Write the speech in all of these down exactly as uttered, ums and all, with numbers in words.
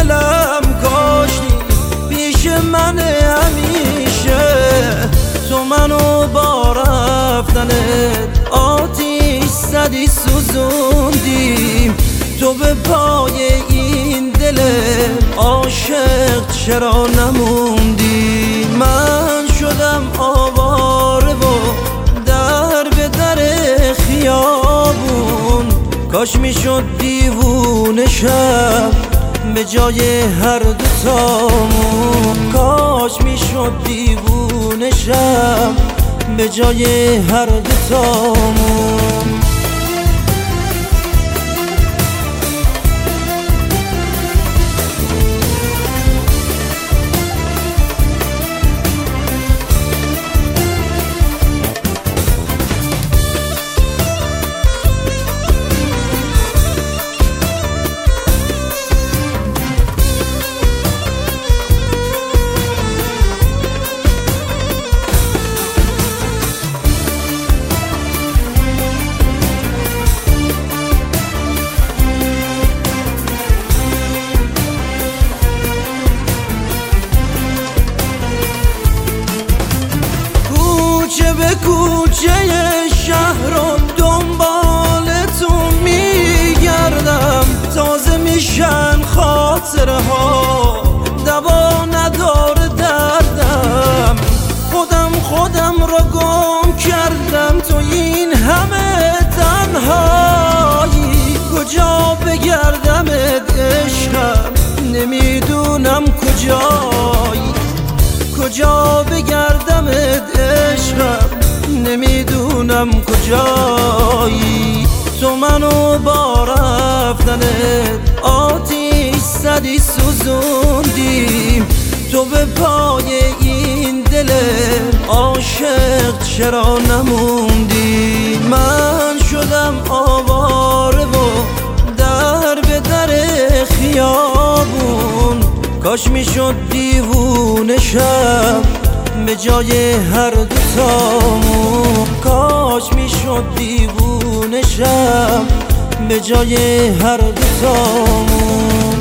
دلم کاشتی پیش من همیشه. تو منو با رفتنت آتیش زدی سوزوندی، تو به پای این دل عاشق چرا نموندی؟ من شدم آواره و در به در خیابون، کاش میشد دیوونه شم به جای هر دوتامون، کاش میشد دیوونه شم به جای هر دوتامون. کوچه به کوچه شهرم دنبالتون میگردم، تازه میشن خاطره ها دوا نداره دردم. خودم خودم را گم کردم تو این همه تنهایی، کجا بگردمت عشقم نمیدونم کجایی، کجا بگردمت عشقم نمیدونم کجایی. تو منو با رفتنت آتیش زدی سوزوندی، تو به پای این دل عاشق چرا نموندی؟ من شدم آواره و در به در خیابون، کاش میشد دیوونه شم به جای هر دوتامون، کاش میشد دیوونه شم به جای هر دوتامون.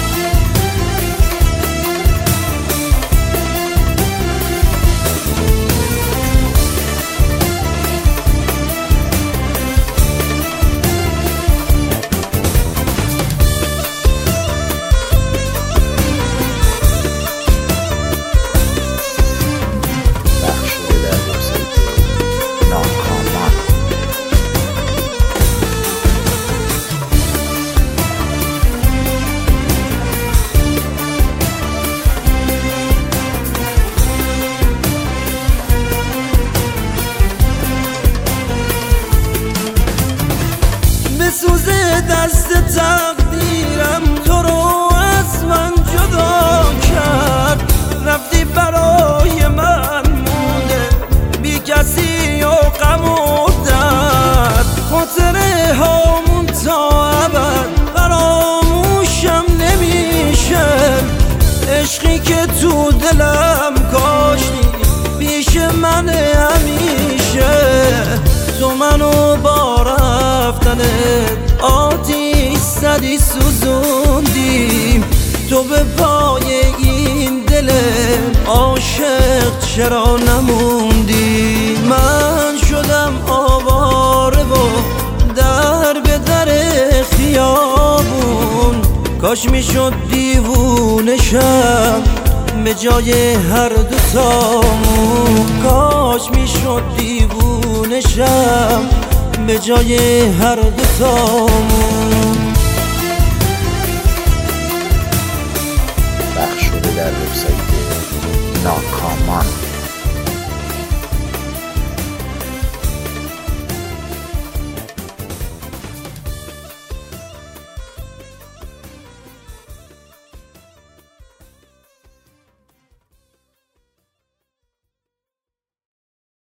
بسوزه دست تقدیرم تو رو از من جدا کرد، رفتی برای من مونده بی کسی و غم و درد. خاطره هامون تا ابد فراموشم نمیشه، عشقی که تو دلم کاشتی پیش من همیشه. تو منو با رفتنت آتیش زدی سوزوندی، تو به پای این دل عاشق چرا نموندی؟ من شدم آواره و در به در خیابون، کاش میشد دیوونه شم به جای هر دوتامون، کاش میشد دیوونه شم به جای هر دوتامون. بخش شده در وبسایت ناکامان.